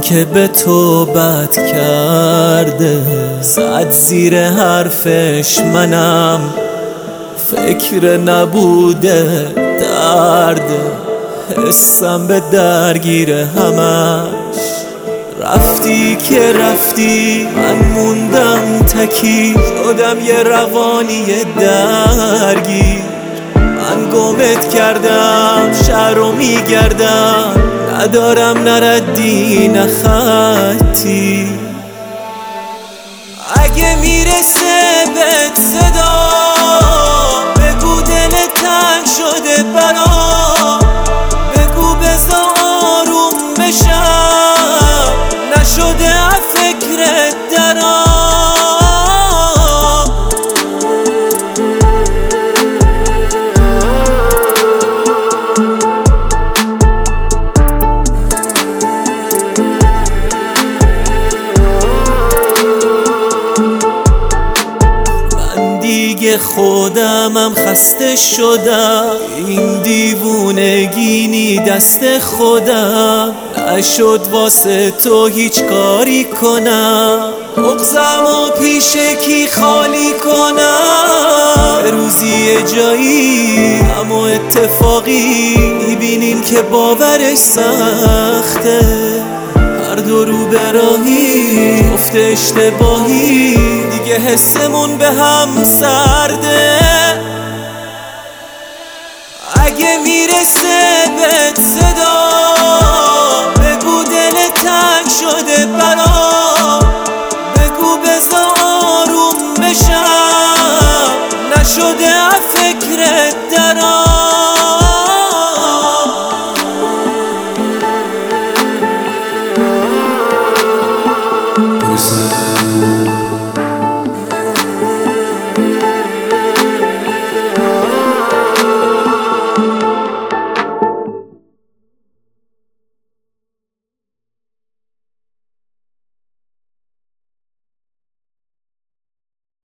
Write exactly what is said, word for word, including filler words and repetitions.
که به تو بد کرده، زد زیر حرفش منم فکر نبوده درد، حسم به درگیر همش. رفتی که رفتی من موندم تکی، شدم یه روانی درگیر. من گمت کردم شهرو میگردم، ندارم نردی نه خطی. اگه میرسه بهت صدا بگو دل تنگ شده برام، بگو بزا آروم بشم، نشده از فکرت درام. دیگه خودمم خسته شدم، این دیوونگینی دست خودم، نشد واسه تو هیچ کاری کنم، مغزم و پیش کی خالی کنم. به روزی یه جایی اما اتفاقی میبینیم که باورش سخته، هر دو رو به راهی افت اشتباهی، دیگه حسمون به هم سرده. اگه میرسه بهت